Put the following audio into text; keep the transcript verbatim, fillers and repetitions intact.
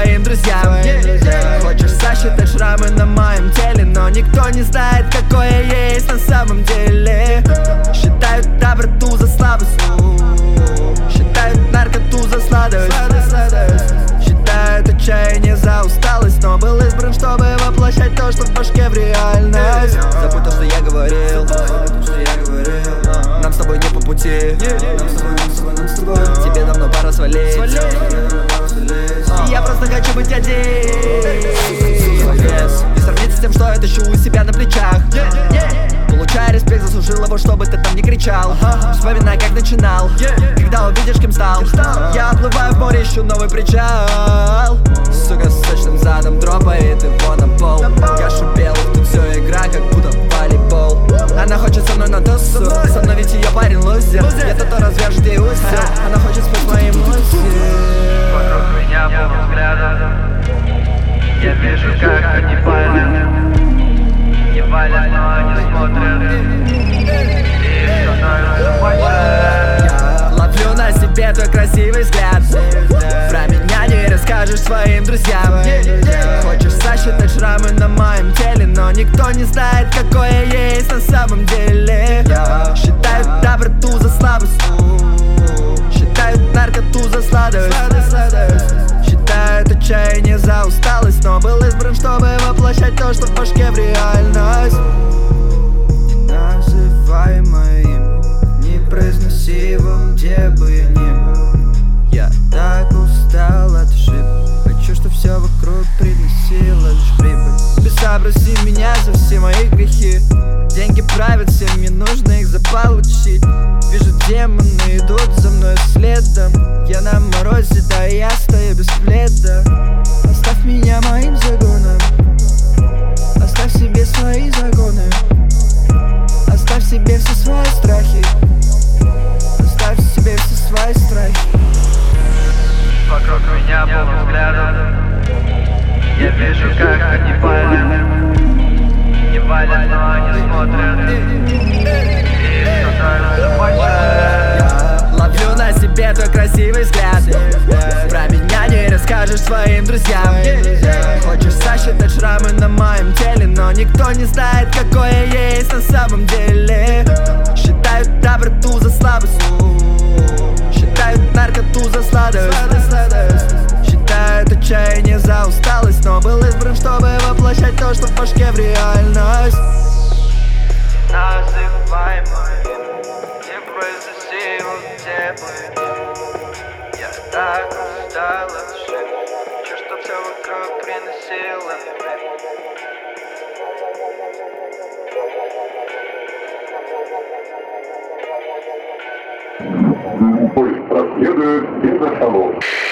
своим друзьям. Хочешь сосчитать шрамы на моем теле, но никто не знает, какой я есть на самом деле. Считают доброту за слабость, считают наркоту за сладость, считают отчаяние за усталость, но был избран, чтобы воплощать то, что в башке в реальность. Забудь то, что я говорил, нам с тобой не по пути. Тебе давно пора свалить. Я просто хочу быть один. Не сравнится с тем, что я тащу у себя на плечах. Получая респект, заслужил его, чтобы ты там не кричал. Вспоминай, как начинал, когда увидишь, кем стал. Я отплываю в море, ищу новый причал. Сука с сочным задом дропает его на пол. Я шипел, тут все игра, как будто волейбол. Она хочет со мной на тусу, со мной ведь ее парень лузер. Я-то то развяжет ей узел, она хочет спать моей музе. Вокруг меня полно взглядов, я вижу, как они палят. Не валят, но они смотрят и становятся больше. Ловлю на себе твой красивый взгляд. Про меня не расскажешь своим друзьям. Хочешь сосчитать шрамы на моем теле, но никто не знает, какой я есть на самом деле. Считают доброту за слабость, считают наркоту за сладость, считают отчаяние за усталость, но был избран, чтобы воплощать то, что в башке в реальность. Не называй моим, не произноси его, где бы я ни был. Я так устал от ошибок, хочу, чтоб все вокруг приносило лишь прибыль. Беса, прости меня за все мои грехи. Деньги правят всем, мне нужно их заполучить. Вижу, демоны идут за мной следом. Я на морозе, да я стою без пледа. Оставь меня моим загоном, оставь себе свои загоны, оставь себе все свои страхи, оставь себе все свои страхи. Вокруг меня полно взглядов, я вижу, как они палят. Не валят, но они смотрят и становятся больше. Ловлю на себе твой красивый взгляд. Про меня не расскажешь своим друзьям. Хочешь сосчитать шрамы на моем теле, но никто не знает, какой я есть на самом деле. Считают доброту за слабость, считают наркоту за сладость, считают отчаяние за усталость, но был избран, чтобы воплощать то, что в башке в реальность. Называй моим, не произноси его, где бы ни был. Я так устал от ошибок, хочу, чтоб все вокруг приносило мне. Поезд проследует без остановок.